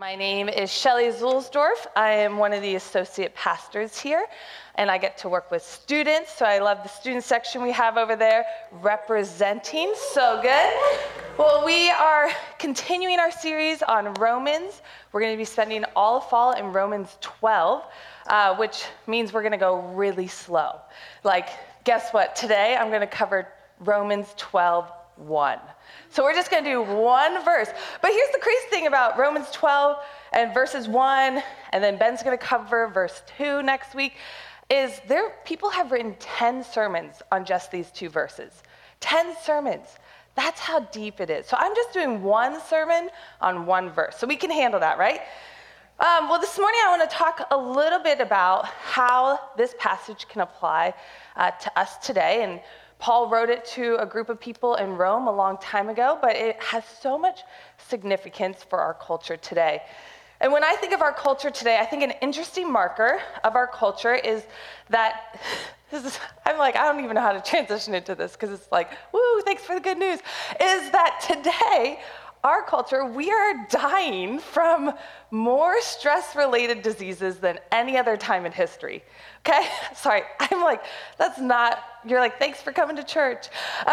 My name is Shelley Zulsdorf. I am one of the associate pastors here, and I get to work with students, so I love the student section we have over there representing. So good. Well, we are continuing our series on Romans. We're going to be spending all of fall in Romans 12, which means we're going to go really slow. Like, guess what? Today I'm going to cover Romans 12:1. So we're just going to do one verse. But here's the crazy thing about Romans 12 and verses 1, and then Ben's going to cover verse 2 next week, is people have written 10 sermons on just these two verses. 10 sermons. That's how deep it is. So I'm just doing one sermon on one verse. So we can handle that, right? Well, this morning I want to talk a little bit about how this passage can apply to us today. And Paul wrote it to a group of people in Rome a long time ago, but it has so much significance for our culture today. And when I think of our culture today, I think an interesting marker of our culture is that, I'm like, I don't even know how to transition into this because it's like, woo, thanks for the good news, is that today, our culture, we are dying from more stress-related diseases than any other time in history. Okay? Sorry, I'm like, you're like, thanks for coming to church.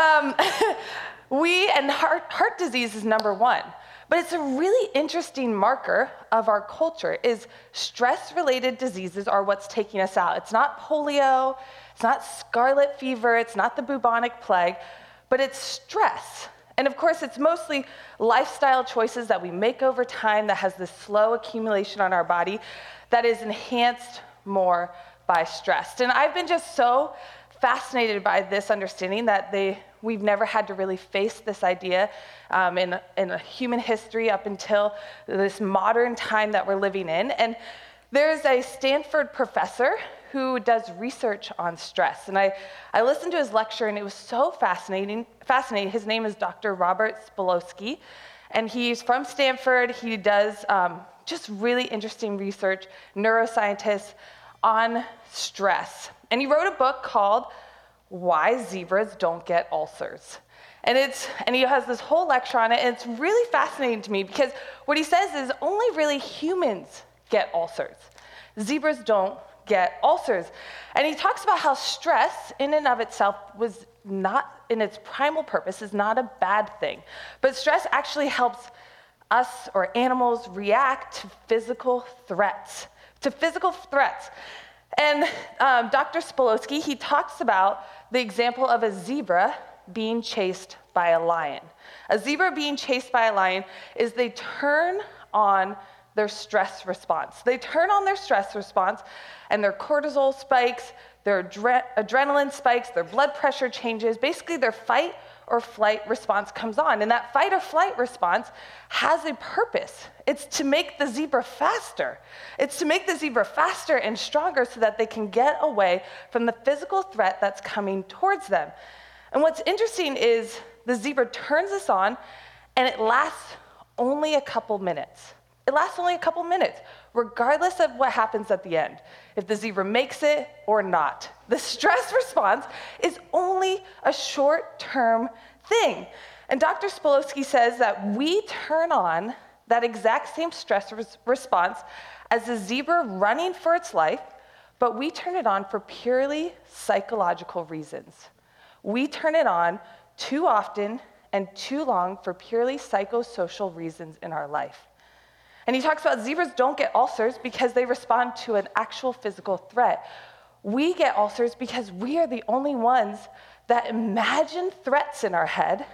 Heart disease is number one. But it's a really interesting marker of our culture is stress-related diseases are what's taking us out. It's not polio, it's not scarlet fever, it's not the bubonic plague, but it's stress. And of course, it's mostly lifestyle choices that we make over time that has this slow accumulation on our body that is enhanced more by stress. And I've been just so fascinated by this understanding that we've never had to really face this idea in human history up until this modern time that we're living in. And there's a Stanford professor who does research on stress. And I listened to his lecture, and it was so fascinating. His name is Dr. Robert Spolosky, and he's from Stanford. He does just really interesting research, neuroscientist, on stress. And he wrote a book called Why Zebras Don't Get Ulcers. And he has this whole lecture on it, and it's really fascinating to me because what he says is only really humans get ulcers. Zebras don't get ulcers. And he talks about how stress in and of itself was not, in its primal purpose, is not a bad thing. But stress actually helps us or animals react to physical threats. And Dr. Spolosky, he talks about the example of a zebra being chased by a lion. A zebra being chased by a lion is they turn on their stress response. They turn on their stress response, and their cortisol spikes, their adrenaline spikes, their blood pressure changes. Basically, their fight or flight response comes on. And that fight or flight response has a purpose. It's to make the zebra faster. It's to make the zebra faster and stronger so that they can get away from the physical threat that's coming towards them. And what's interesting is the zebra turns this on, and it lasts only a couple minutes. It lasts only a couple minutes, regardless of what happens at the end, if the zebra makes it or not. The stress response is only a short-term thing. And Dr. Spolosky says that we turn on that exact same stress response as a zebra running for its life, but we turn it on for purely psychological reasons. We turn it on too often and too long for purely psychosocial reasons in our life. And he talks about zebras don't get ulcers because they respond to an actual physical threat. We get ulcers because we are the only ones that imagine threats in our head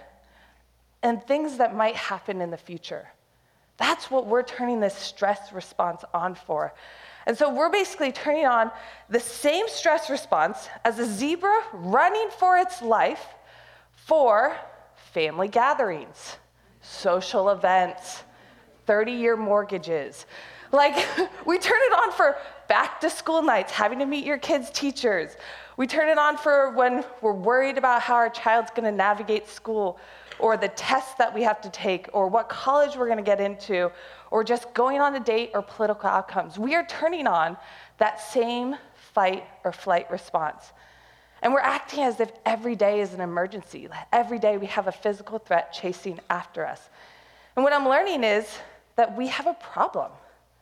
and things that might happen in the future. That's what we're turning this stress response on for. And so we're basically turning on the same stress response as a zebra running for its life for family gatherings, social events, 30-year mortgages. Like, we turn it on for back-to-school nights, having to meet your kids' teachers. We turn it on for when we're worried about how our child's going to navigate school, or the tests that we have to take, or what college we're going to get into, or just going on a date or political outcomes. We are turning on that same fight or flight response. And we're acting as if every day is an emergency. Every day we have a physical threat chasing after us. And what I'm learning is that we have a problem.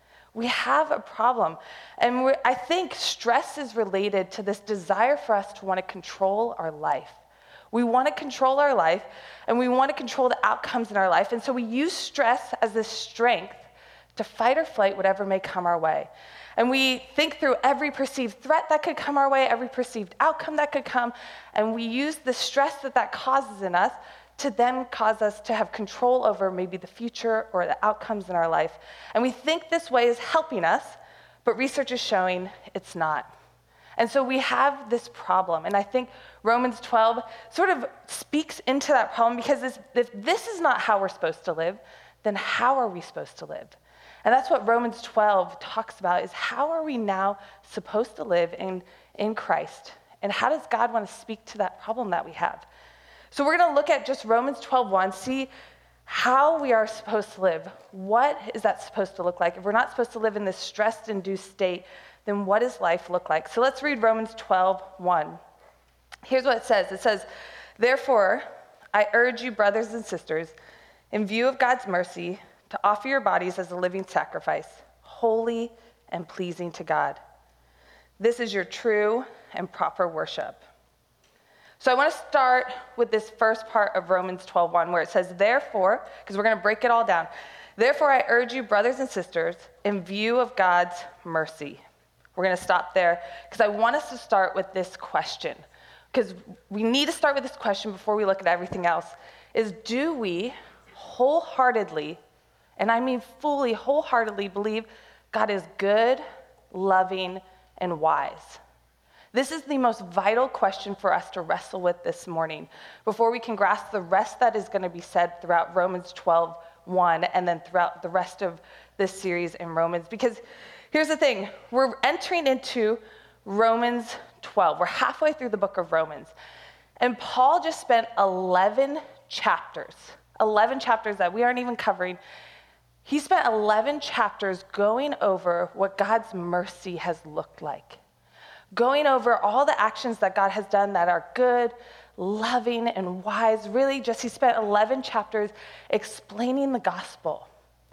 We have a problem. And I think stress is related to this desire for us to want to control our life. We want to control our life, and we want to control the outcomes in our life. And so we use stress as this strength to fight or flight whatever may come our way. And we think through every perceived threat that could come our way, every perceived outcome that could come, and we use the stress that causes in us to then cause us to have control over maybe the future or the outcomes in our life. And we think this way is helping us, but research is showing it's not. And so we have this problem. And I think Romans 12 sort of speaks into that problem, because if this is not how we're supposed to live, then how are we supposed to live? And that's what Romans 12 talks about, is how are we now supposed to live in Christ? And how does God want to speak to that problem that we have? So we're going to look at just Romans 12:1, see how we are supposed to live. What is that supposed to look like? If we're not supposed to live in this stress-induced state, then what does life look like? So let's read Romans 12:1. Here's what it says. It says, "Therefore, I urge you, brothers and sisters, in view of God's mercy, to offer your bodies as a living sacrifice, holy and pleasing to God. This is your true and proper worship." So I want to start with this first part of Romans 12:1, where it says, "Therefore," because we're going to break it all down. "Therefore, I urge you, brothers and sisters, in view of God's mercy." We're going to stop there, because I want us to start with this question, because we need to start with this question before we look at everything else, is do we wholeheartedly, and I mean fully, wholeheartedly believe God is good, loving, and wise? This is the most vital question for us to wrestle with this morning before we can grasp the rest that is going to be said throughout Romans 12:1 and then throughout the rest of this series in Romans. Because here's the thing, we're entering into Romans 12. We're halfway through the book of Romans. And Paul just spent 11 chapters that we aren't even covering. He spent 11 chapters going over what God's mercy has looked like, going over all the actions that God has done that are good, loving, and wise. Really, he spent 11 chapters explaining the gospel,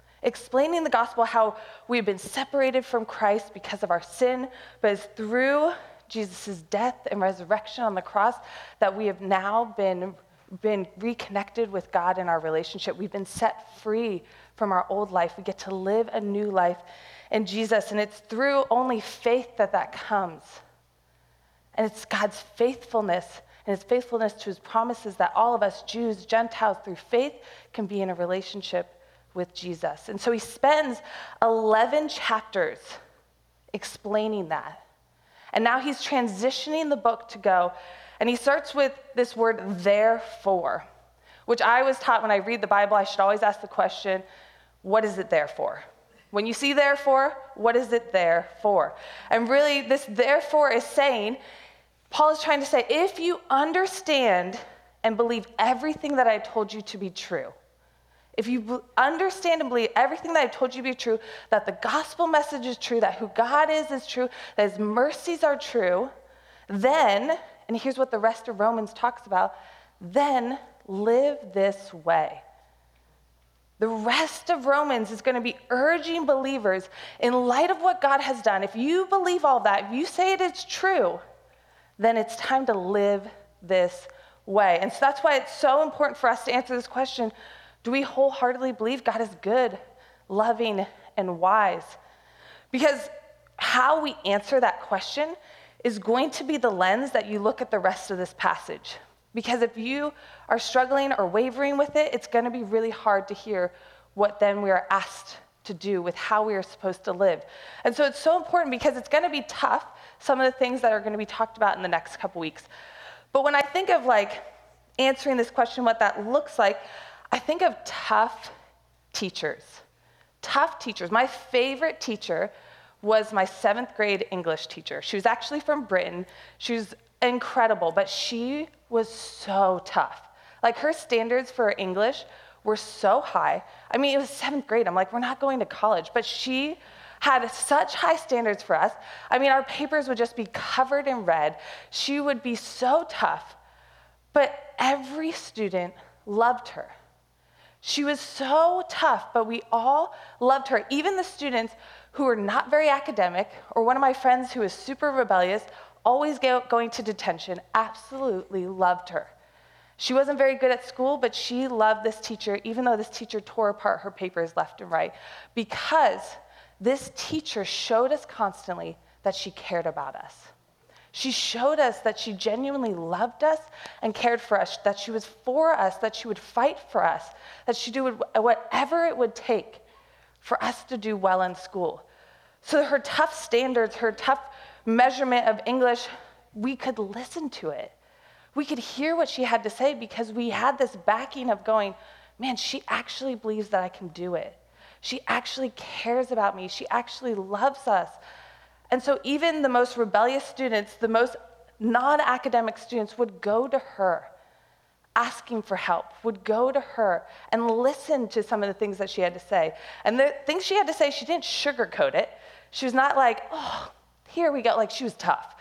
how we've been separated from Christ because of our sin, but it's through Jesus' death and resurrection on the cross that we have now been reconnected with God in our relationship. We've been set free from our old life. We get to live a new life in Jesus, and it's through only faith that comes. And it's God's faithfulness and his faithfulness to his promises that all of us, Jews, Gentiles, through faith can be in a relationship with Jesus. And so he spends 11 chapters explaining that. And now he's transitioning the book to go, and he starts with this word, therefore, which I was taught when I read the Bible, I should always ask the question, what is it there for? When you see therefore, what is it there for? And really, this therefore is saying, Paul is trying to say, if you understand and believe everything that I told you to be true, if you understand and believe everything that I told you to be true, that the gospel message is true, that who God is true, that his mercies are true, then, and here's what the rest of Romans talks about, then live this way. The rest of Romans is going to be urging believers, in light of what God has done, if you believe all that, if you say it is true, then it's time to live this way. And so that's why it's so important for us to answer this question. Do we wholeheartedly believe God is good, loving, and wise? Because how we answer that question is going to be the lens that you look at the rest of this passage. Because if you are struggling or wavering with it, it's going to be really hard to hear what then we are asked to do with how we are supposed to live. And so it's so important because it's going to be tough, some of the things that are going to be talked about in the next couple weeks. But when I think of answering this question, what that looks like, I think of tough teachers. Tough teachers. My favorite teacher was my 7th grade English teacher. She was actually from Britain. She was incredible, but she was so tough. Her standards for English were so high. I mean, it was 7th grade. I'm like, we're not going to college, but she had such high standards for us. I mean, our papers would just be covered in red. She would be so tough, but every student loved her. She was so tough, but we all loved her. Even the students who were not very academic, or one of my friends who was super rebellious, always going to detention, absolutely loved her. She wasn't very good at school, but she loved this teacher, even though this teacher tore apart her papers left and right, because this teacher showed us constantly that she cared about us. She showed us that she genuinely loved us and cared for us, that she was for us, that she would fight for us, that she'd do whatever it would take for us to do well in school. So her tough standards, her tough measurement of English, we could listen to it. We could hear what she had to say because we had this backing of going, man, she actually believes that I can do it. She actually cares about me. She actually loves us. And so even the most rebellious students, the most non-academic students would go to her asking for help, would go to her and listen to some of the things that she had to say. And the things she had to say, she didn't sugarcoat it. She was not like, oh, here we go. Like, she was tough.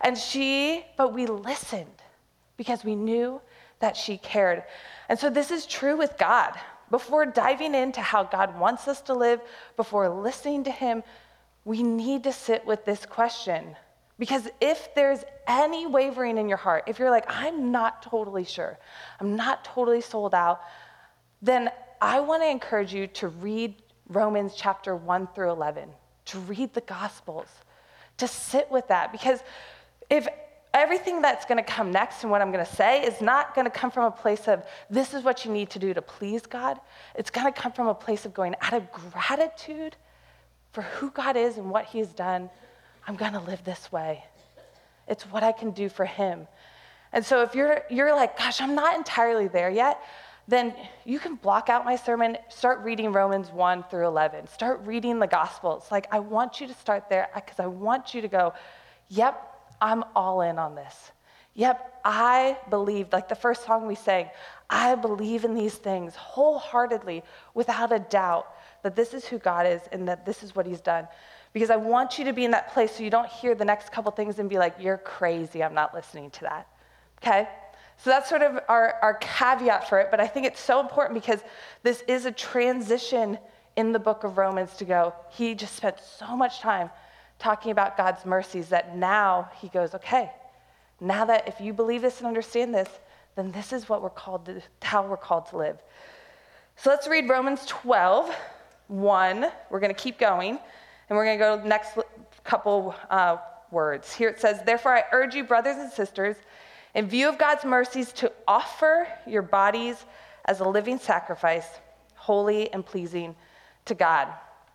But we listened because we knew that she cared. And so this is true with God. Before diving into how God wants us to live, before listening to him, we need to sit with this question. Because if there's any wavering in your heart, if you're like, I'm not totally sure, I'm not totally sold out, then I want to encourage you to read Romans chapter 1 through 11, to read the Gospels, to sit with that. Because if everything that's going to come next and what I'm going to say is not going to come from a place of this is what you need to do to please God, it's going to come from a place of going out of gratitude for who God is and what he has done. I'm going to live this way. It's what I can do for him. And so if you're like, gosh, I'm not entirely there yet, then you can block out my sermon, start reading Romans 1 through 11, start reading the Gospels. Like, I want you to start there because I want you to go, yep, I'm all in on this. Yep, I believe, like the first song we sang, I believe in these things wholeheartedly, without a doubt, that this is who God is and that this is what he's done. Because I want you to be in that place so you don't hear the next couple things and be like, you're crazy, I'm not listening to that, okay? So that's sort of our caveat for it, but I think it's so important because this is a transition in the book of Romans to go, he just spent so much time talking about God's mercies that now he goes, okay, now that if you believe this and understand this, then this is what how we're called to live. So let's read Romans 12, 1. We're going to keep going, and we're going to go to the next couple words. Here it says, therefore I urge you, brothers and sisters, in view of God's mercies, to offer your bodies as a living sacrifice, holy and pleasing to God.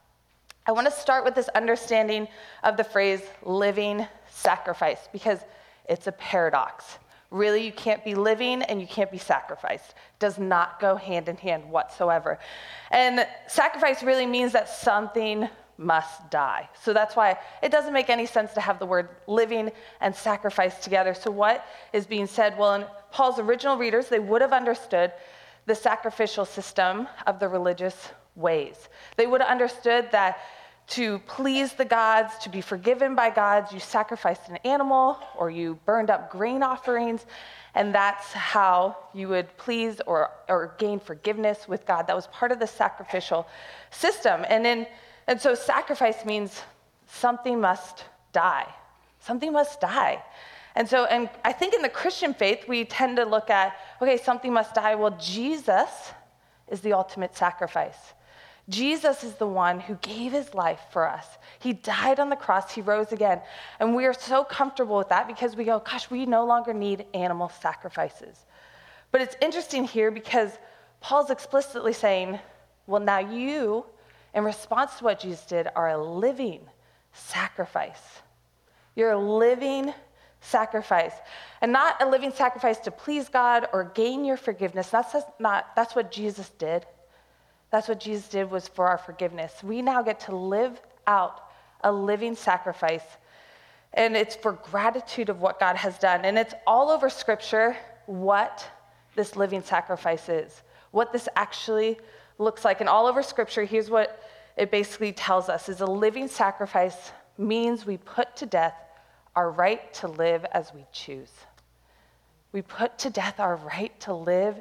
I want to start with this understanding of the phrase living sacrifice because it's a paradox. Really, you can't be living and you can't be sacrificed. It does not go hand in hand whatsoever. And sacrifice really means that something must die. So that's why it doesn't make any sense to have the word living and sacrifice together. So what is being said? Well, in Paul's original readers, they would have understood the sacrificial system of the religious ways. They would have understood that to please the gods, to be forgiven by gods, you sacrificed an animal or you burned up grain offerings, and that's how you would please or gain forgiveness with God. That was part of the sacrificial system. And so sacrifice means something must die. Something must die. And I think in the Christian faith, we tend to look at, okay, something must die. Well, Jesus is the ultimate sacrifice. Jesus is the one who gave his life for us. He died on the cross, he rose again. And we are so comfortable with that because we go, gosh, we no longer need animal sacrifices. But it's interesting here because Paul's explicitly saying, well, now you, in response to what Jesus did, are a living sacrifice. You're a living sacrifice. And not a living sacrifice to please God or gain your forgiveness. That's what Jesus did. That's what Jesus did, was for our forgiveness. We now get to live out a living sacrifice. And it's for gratitude of what God has done. And it's all over Scripture what this living sacrifice is, what this actually looks like. And all over Scripture, here's what it basically tells us, is a living sacrifice means we put to death our right to live as we choose. We put to death our right to live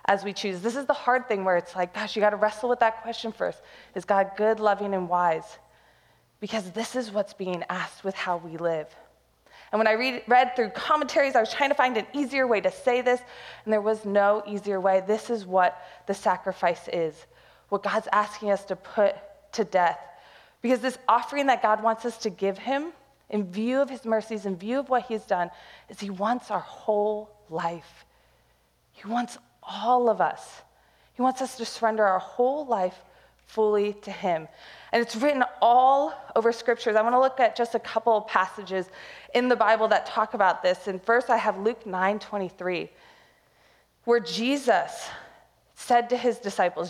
as we choose. This is the hard thing where it's like, gosh, you got to wrestle with that question first. Is God good, loving, and wise? Because this is what's being asked with how we live. And when I read through commentaries, I was trying to find an easier way to say this, and there was no easier way. This is what the sacrifice is, what God's asking us to put to death. Because this offering that God wants us to give him, in view of his mercies, in view of what he's done, is he wants our whole life. He wants all of us. He wants us to surrender our whole life fully to him. And it's written all over scriptures. I want to look at just a couple of passages in the Bible that talk about this. And first I have Luke 9:23, where Jesus said to his disciples,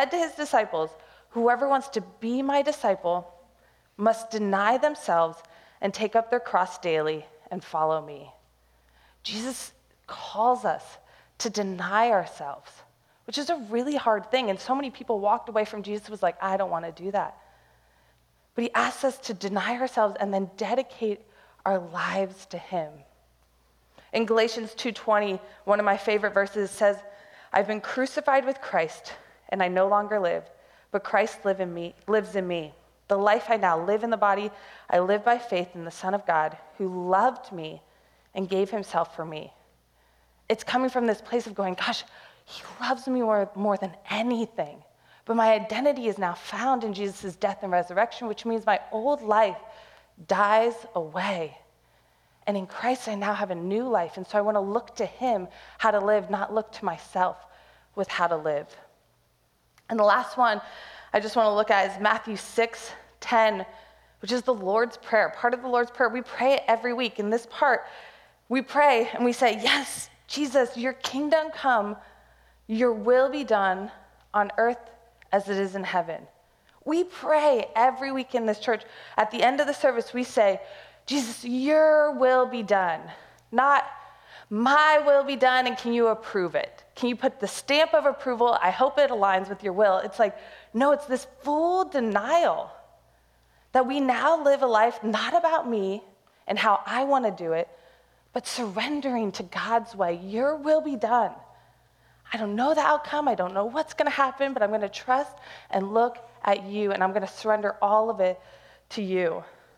whoever wants to be my disciple must deny themselves and take up their cross daily and follow me. Jesus calls us to deny ourselves, which is a really hard thing. And so many people walked away from Jesus was like, I don't want to do that. But he asks us to deny ourselves and then dedicate our lives to him. In Galatians 2:20, one of my favorite verses says, I've been crucified with Christ, and I no longer live, but Christ lives in me. The life I now live in the body, I live by faith in the Son of God, who loved me and gave himself for me. It's coming from this place of going, gosh, he loves me more than anything. But my identity is now found in Jesus' death and resurrection, which means my old life dies away. And in Christ, I now have a new life. And so I want to look to him how to live, not look to myself with how to live. And the last one I just want to look at is Matthew 6:10, which is the Lord's Prayer. Part of the Lord's Prayer, we pray it every week. In this part, we pray and we say, yes, Jesus, your kingdom come, your will be done on earth as it is in heaven. We pray every week in this church. At the end of the service, we say, Jesus, your will be done, not my will be done, and can you approve it? Can you put the stamp of approval? I hope it aligns with your will. It's like, no, it's this full denial that we now live a life not about me and how I want to do it, but surrendering to God's way. Your will be done. I don't know the outcome. I don't know what's going to happen, but I'm going to trust and look at you, and I'm going to surrender all of it to you.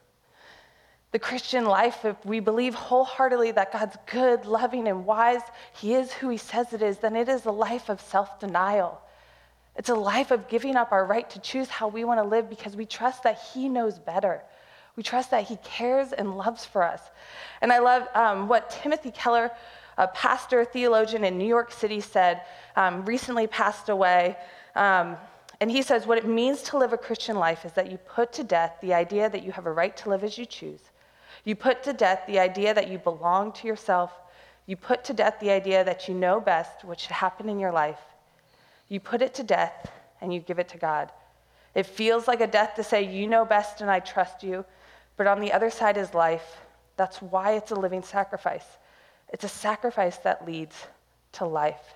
The Christian life, if we believe wholeheartedly that God's good, loving, and wise, he is who he says it is, then it is a life of self-denial. It's a life of giving up our right to choose how we want to live because we trust that he knows better. We trust that he cares and loves for us. And I love what Timothy Keller, a pastor, theologian in New York City, said, recently passed away. And he says, what it means to live a Christian life is that you put to death the idea that you have a right to live as you choose. You put to death the idea that you belong to yourself. You put to death the idea that you know best what should happen in your life. You put it to death and you give it to God. It feels like a death to say, you know best and I trust you. But on the other side is life. That's why it's a living sacrifice. It's a sacrifice that leads to life.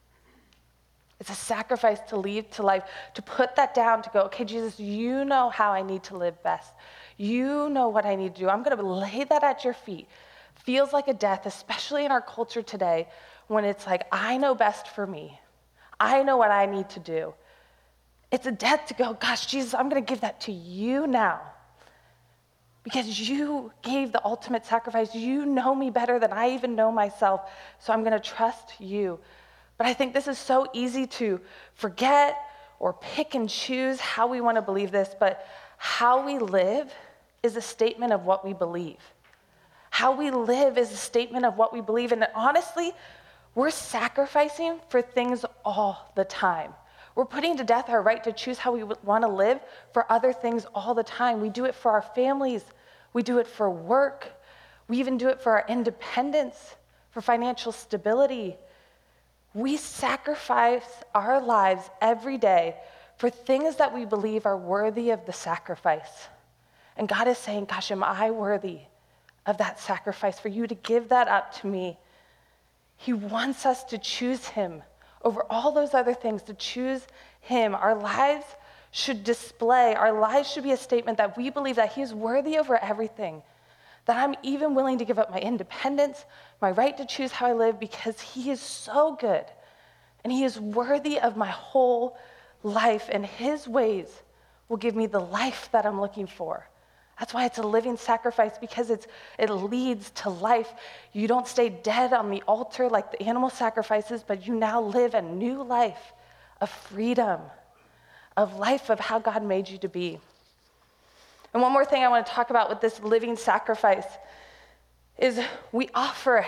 It's a sacrifice to lead to life, to put that down, to go, okay, Jesus, you know how I need to live best. You know what I need to do. I'm going to lay that at your feet. Feels like a death, especially in our culture today, when it's like, I know best for me. I know what I need to do. It's a death to go, gosh, Jesus, I'm going to give that to you now. Because you gave the ultimate sacrifice. You know me better than I even know myself. So I'm going to trust you. But I think this is so easy to forget or pick and choose how we want to believe this. But how we live is a statement of what we believe. How we live is a statement of what we believe. And honestly, we're sacrificing for things all the time. We're putting to death our right to choose how we want to live for other things all the time. We do it for our families. We do it for work. We even do it for our independence, for financial stability. We sacrifice our lives every day for things that we believe are worthy of the sacrifice. And God is saying, gosh, am I worthy of that sacrifice for you to give that up to me? He wants us to choose him over all those other things, to choose him. Our lives should be a statement that we believe that he's worthy over everything, that I'm even willing to give up my independence, my right to choose how I live, because he is so good And he is worthy of my whole life, and his ways will give me the life that I'm looking for. That's why it's a living sacrifice, because it leads to life. You don't stay dead on the altar like the animal sacrifices, but you now live a new life of freedom, of life of how God made you to be. And one more thing I want to talk about with this living sacrifice is we offer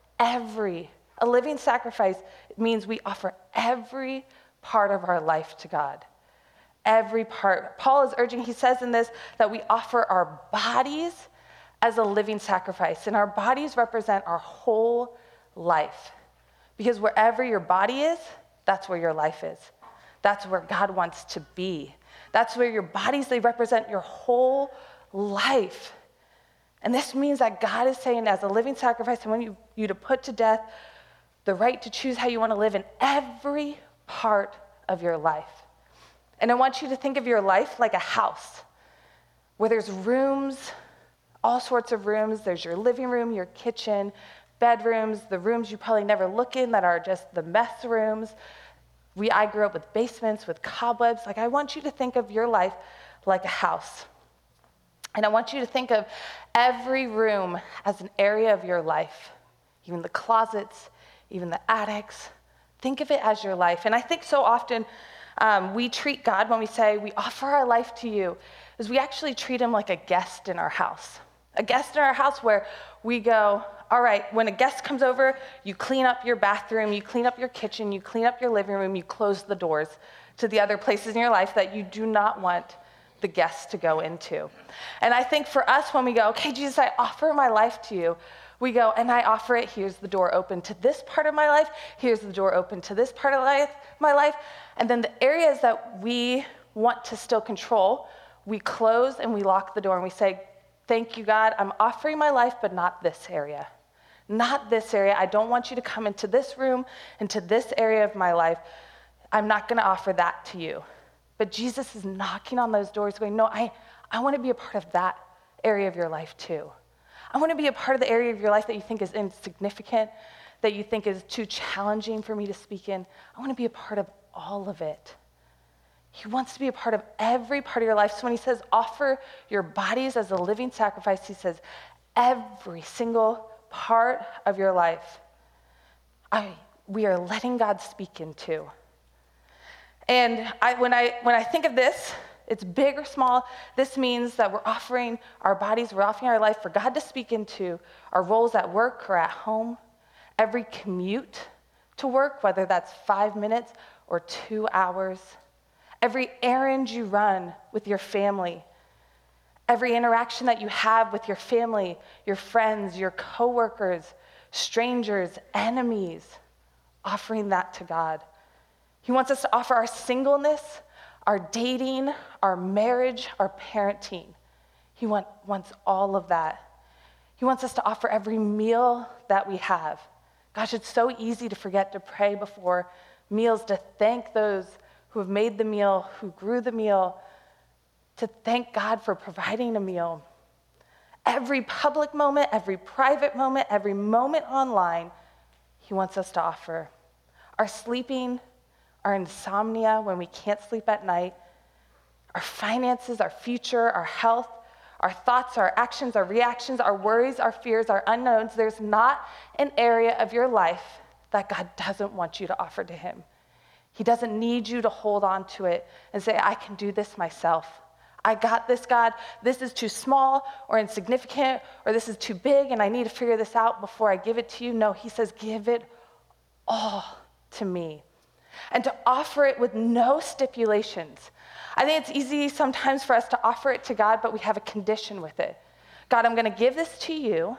a living sacrifice means we offer every part of our life to God. Every part. Paul is urging, he says in this, that we offer our bodies as a living sacrifice. And our bodies represent our whole life. Because wherever your body is, that's where your life is. That's where God wants to be. That's where your bodies, they represent your whole life. And this means that God is saying, as a living sacrifice, I want you to put to death the right to choose how you want to live in every part of your life. And I want you to think of your life like a house where there's rooms, all sorts of rooms. There's your living room, your kitchen, bedrooms, the rooms you probably never look in that are just the mess rooms. I grew up with basements, with cobwebs. I want you to think of your life like a house. And I want you to think of every room as an area of your life, even the closets, even the attics. Think of it as your life. And I think so often we treat God, when we say we offer our life to you, is we actually treat him like a guest in our house. A guest in our house where we go, all right, when a guest comes over, you clean up your bathroom, you clean up your kitchen, you clean up your living room, you close the doors to the other places in your life that you do not want the guests to go into. And I think for us, when we go, okay, Jesus, I offer my life to you, we go, and I offer it, here's the door open to this part of my life, here's the door open to this part of my life, and then the areas that we want to still control, we close and we lock the door and we say, thank you, God, I'm offering my life, but not this area. Not this area. I don't want you to come into this room, into this area of my life. I'm not going to offer that to you. But Jesus is knocking on those doors going, no, I want to be a part of that area of your life too. I want to be a part of the area of your life that you think is insignificant, that you think is too challenging for me to speak in. I want to be a part of all of it. He wants to be a part of every part of your life. So when he says offer your bodies as a living sacrifice, he says every single part of your life we are letting God speak into. And when I think of this, it's big or small. This means that we're offering our bodies, we're offering our life for God to speak into our roles at work or at home, every commute to work, whether that's 5 minutes or 2 hours, every errand you run with your family, every interaction that you have with your family, your friends, your coworkers, strangers, enemies, offering that to God. He wants us to offer our singleness, our dating, our marriage, our parenting. He wants all of that. He wants us to offer every meal that we have. Gosh, it's so easy to forget to pray before meals, to thank those who have made the meal, who grew the meal, to thank God for providing a meal. Every public moment, every private moment, every moment online, he wants us to offer. Our sleeping, our insomnia when we can't sleep at night, our finances, our future, our health, our thoughts, our actions, our reactions, our worries, our fears, our unknowns. There's not an area of your life that God doesn't want you to offer to him. He doesn't need you to hold on to it and say, I can do this myself. I got this, God. This is too small or insignificant, or this is too big and I need to figure this out before I give it to you. No, he says, give it all to me. And to offer it with no stipulations. I think it's easy sometimes for us to offer it to God, but we have a condition with it. God, I'm going to give this to you,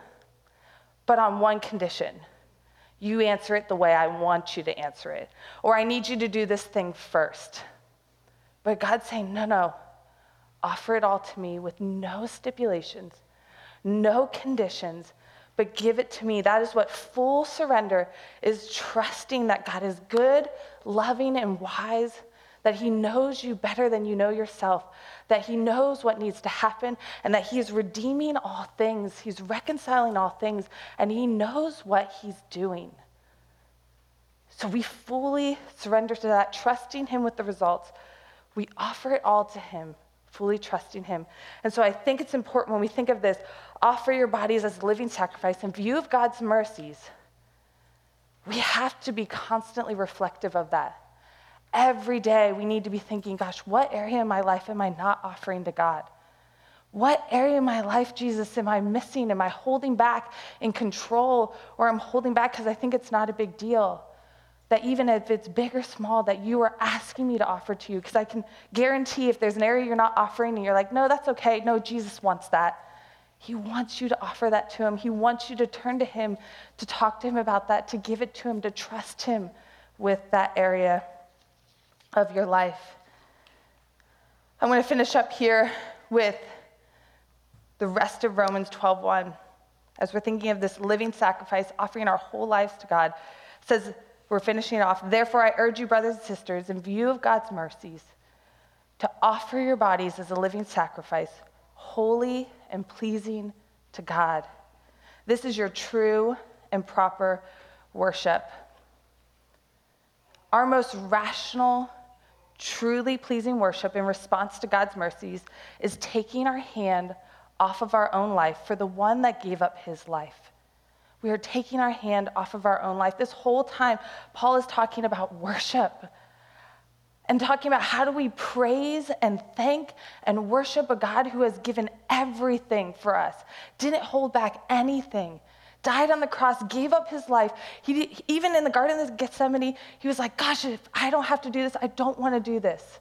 but on one condition. You answer it the way I want you to answer it. Or I need you to do this thing first. But God's saying, no. Offer it all to me with no stipulations, no conditions, but give it to me. That is what full surrender is, trusting that God is good, loving, and wise, that he knows you better than you know yourself, that he knows what needs to happen, and that he is redeeming all things. He's reconciling all things, and he knows what he's doing. So we fully surrender to that, trusting him with the results. We offer it all to him, fully trusting him. And so I think it's important when we think of this, offer your bodies as a living sacrifice in view of God's mercies. We have to be constantly reflective of that. Every day we need to be thinking, gosh, what area in my life am I not offering to God? What area in my life, Jesus, am I missing? Am I holding back in control, or I'm holding back because I think it's not a big deal? That even if it's big or small, that you are asking me to offer to you, because I can guarantee if there's an area you're not offering and you're like, no, that's okay. No, Jesus wants that. He wants you to offer that to him. He wants you to turn to him, to talk to him about that, to give it to him, to trust him with that area of your life. I'm going to finish up here with the rest of Romans 12:1. As we're thinking of this living sacrifice, offering our whole lives to God, it says, we're finishing it off, therefore I urge you, brothers and sisters, in view of God's mercies, to offer your bodies as a living sacrifice, holy and pleasing to God. This is your true and proper worship. Our most rational, truly pleasing worship in response to God's mercies is taking our hand off of our own life for the one that gave up his life. We are taking our hand off of our own life. This whole time, Paul is talking about worship and talking about how do we praise and thank and worship a God who has given everything for us, didn't hold back anything, died on the cross, gave up his life. Even in the Garden of Gethsemane, he was like, gosh, if I don't have to do this, I don't want to do this.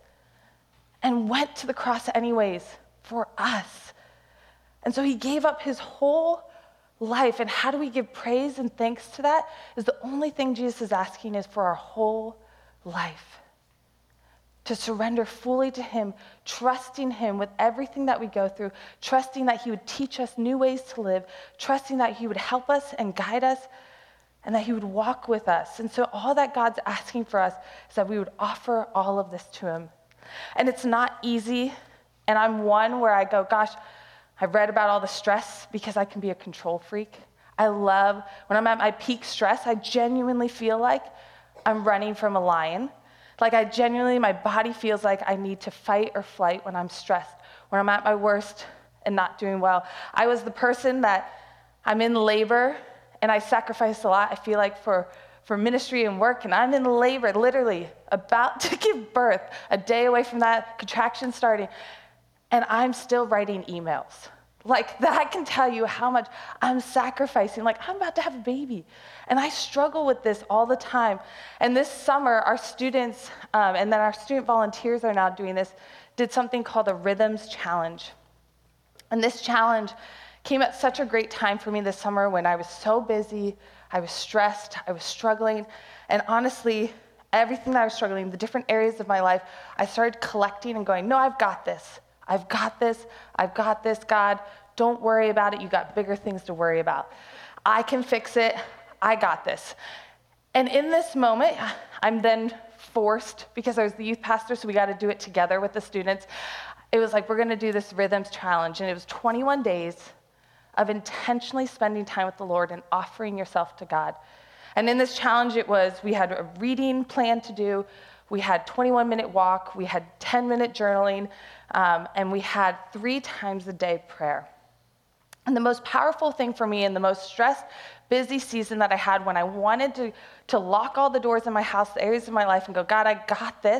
And went to the cross anyways for us. And so he gave up his whole life. And how do we give praise and thanks to that? Is the only thing Jesus is asking is for our whole life. To surrender fully to him, trusting him with everything that we go through, trusting that he would teach us new ways to live, trusting that he would help us and guide us, and that he would walk with us. And so all that God's asking for us is that we would offer all of this to him. And it's not easy. And I'm one where I go, gosh, I've read about all the stress because I can be a control freak. I love, when I'm at my peak stress, I genuinely feel like I'm running from a lion. Like my body feels like I need to fight or flight when I'm stressed, when I'm at my worst and not doing well. I was the person that I'm in labor and I sacrifice a lot, I feel like, for ministry and work, and I'm in labor, literally about to give birth, a day away from that contraction starting. And I'm still writing emails. Like, that can tell you how much I'm sacrificing. Like, I'm about to have a baby. And I struggle with this all the time. And this summer, our students, and then our student volunteers are now doing this, did something called a Rhythms Challenge. And this challenge came at such a great time for me this summer when I was so busy, I was stressed, I was struggling. And honestly, everything that I was struggling, the different areas of my life, I started collecting and going, no, I've got this. I've got this. I've got this, God. Don't worry about it. You got bigger things to worry about. I can fix it. I got this. And in this moment, I'm then forced, because I was the youth pastor, so we got to do it together with the students. It was like, we're going to do this Rhythms Challenge. And it was 21 days of intentionally spending time with the Lord and offering yourself to God. And in this challenge, we had a reading plan to do. We had 21-minute walk. We had 10-minute journaling. And we had 3 times a day prayer. And the most powerful thing for me in the most stressed, busy season that I had, when I wanted to lock all the doors in my house, the areas of my life, and go, God, I got this.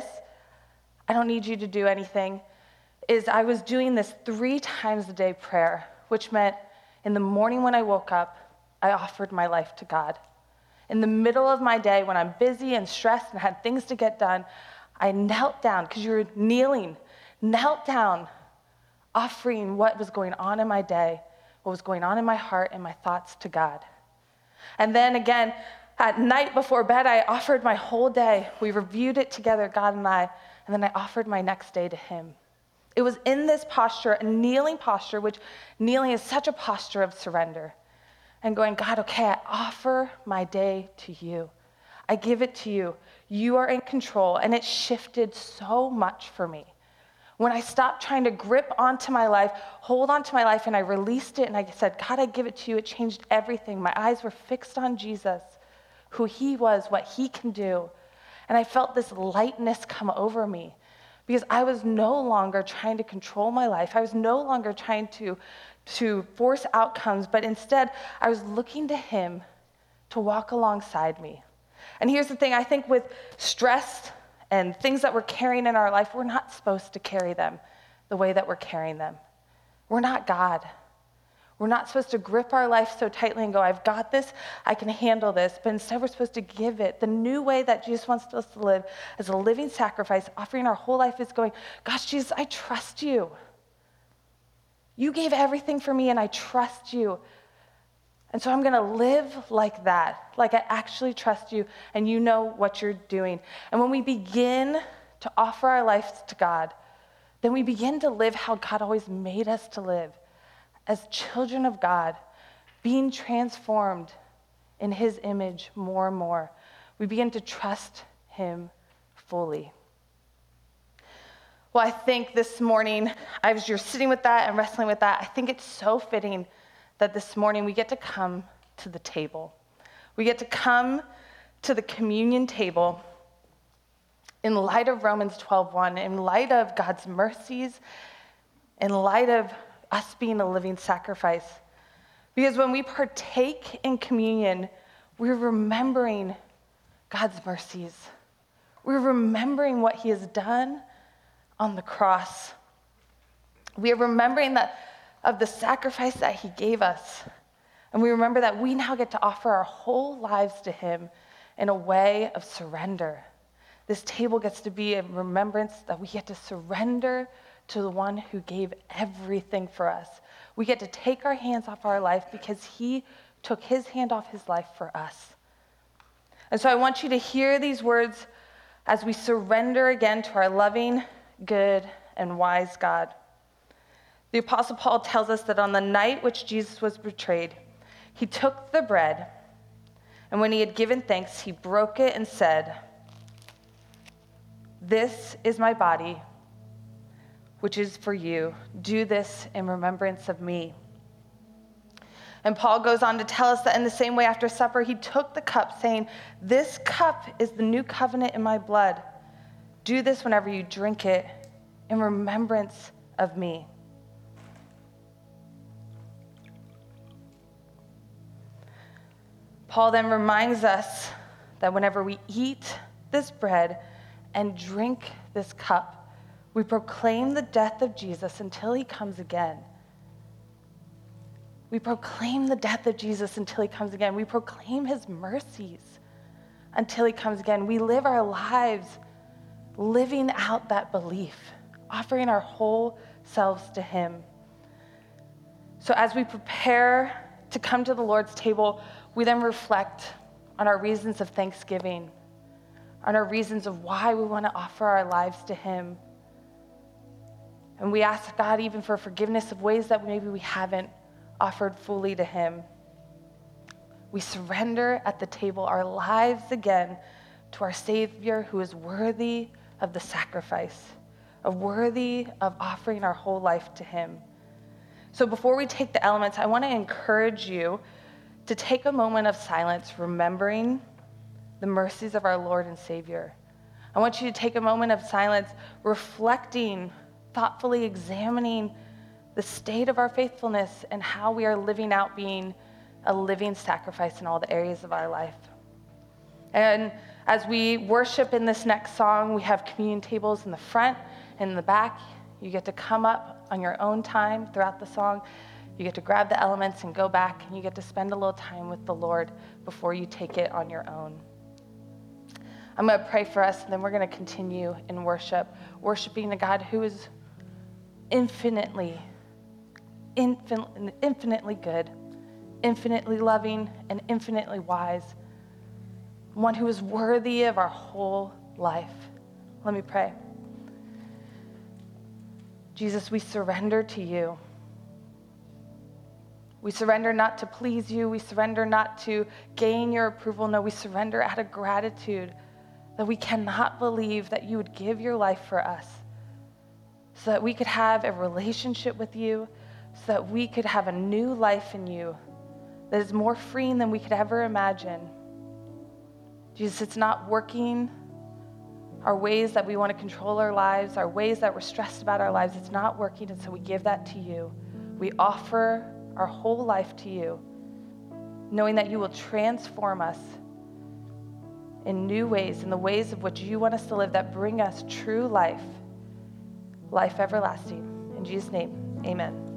I don't need you to do anything, is I was doing this 3 times a day prayer, which meant in the morning when I woke up, I offered my life to God. In the middle of my day, when I'm busy and stressed and had things to get done, I knelt down, because you were kneeling, knelt down, offering what was going on in my day, what was going on in my heart and my thoughts to God. And then again, at night before bed, I offered my whole day. We reviewed it together, God and I, and then I offered my next day to him. It was in this posture, a kneeling posture, which kneeling is such a posture of surrender. And going, God, okay, I offer my day to you. I give it to you. You are in control. And it shifted so much for me. When I stopped trying to grip onto my life, hold onto my life, and I released it, and I said, God, I give it to you, it changed everything. My eyes were fixed on Jesus, who he was, what he can do. And I felt this lightness come over me because I was no longer trying to control my life. I was no longer trying to force outcomes, but instead I was looking to him to walk alongside me. And here's the thing, I think with stress and things that we're carrying in our life, we're not supposed to carry them the way that we're carrying them. We're not God. We're not supposed to grip our life so tightly and go, I've got this, I can handle this. But instead, we're supposed to give it. The new way that Jesus wants us to live as a living sacrifice, offering our whole life, is going, gosh, Jesus, I trust you. You gave everything for me, and I trust you. And so I'm going to live like that, like I actually trust you, and you know what you're doing. And when we begin to offer our lives to God, then we begin to live how God always made us to live. As children of God, being transformed in his image more and more, we begin to trust him fully. Well, I think this morning, as you're sitting with that and wrestling with that, I think it's so fitting that this morning we get to come to the table. We get to come to the communion table in light of Romans 12:1, in light of God's mercies, in light of us being a living sacrifice. Because when we partake in communion, we're remembering God's mercies. We're remembering what he has done on the cross. We are remembering that of the sacrifice that he gave us. And we remember that we now get to offer our whole lives to him in a way of surrender. This table gets to be a remembrance that we get to surrender to the one who gave everything for us. We get to take our hands off our life because he took his hand off his life for us. And so I want you to hear these words as we surrender again to our loving, good, and wise God. The Apostle Paul tells us that on the night which Jesus was betrayed, he took the bread, and when he had given thanks, he broke it and said, "This is my body, which is for you. Do this in remembrance of me." And Paul goes on to tell us that in the same way after supper, he took the cup saying, "This cup is the new covenant in my blood. Do this whenever you drink it in remembrance of me." Paul then reminds us that whenever we eat this bread and drink this cup, we proclaim the death of Jesus until he comes again. We proclaim the death of Jesus until he comes again. We proclaim his mercies until he comes again. We live our lives living out that belief, offering our whole selves to him. So as we prepare to come to the Lord's table, we then reflect on our reasons of thanksgiving, on our reasons of why we want to offer our lives to him. And we ask God even for forgiveness of ways that maybe we haven't offered fully to him. We surrender at the table our lives again to our Savior who is worthy of the sacrifice, worthy of offering our whole life to him. So before we take the elements, I want to encourage you to take a moment of silence, remembering the mercies of our Lord and Savior. I want you to take a moment of silence, reflecting, thoughtfully examining the state of our faithfulness and how we are living out being a living sacrifice in all the areas of our life. And as we worship in this next song, we have communion tables in the front and in the back. You get to come up on your own time throughout the song. You get to grab the elements and go back, and you get to spend a little time with the Lord before you take it on your own. I'm going to pray for us, and then we're going to continue in worship, worshiping a God who is infinitely good, infinitely loving, and infinitely wise, one who is worthy of our whole life. Let me pray. Jesus, we surrender to you. We surrender not to please you. We surrender not to gain your approval. No, we surrender out of gratitude that we cannot believe that you would give your life for us so that we could have a relationship with you, so that we could have a new life in you that is more freeing than we could ever imagine. Jesus, it's not working. Our ways that we want to control our lives, our ways that we're stressed about our lives, it's not working, and so we give that to you. We offer our whole life to you, knowing that you will transform us in new ways, in the ways of which you want us to live that bring us true life, life everlasting. In Jesus' name, amen.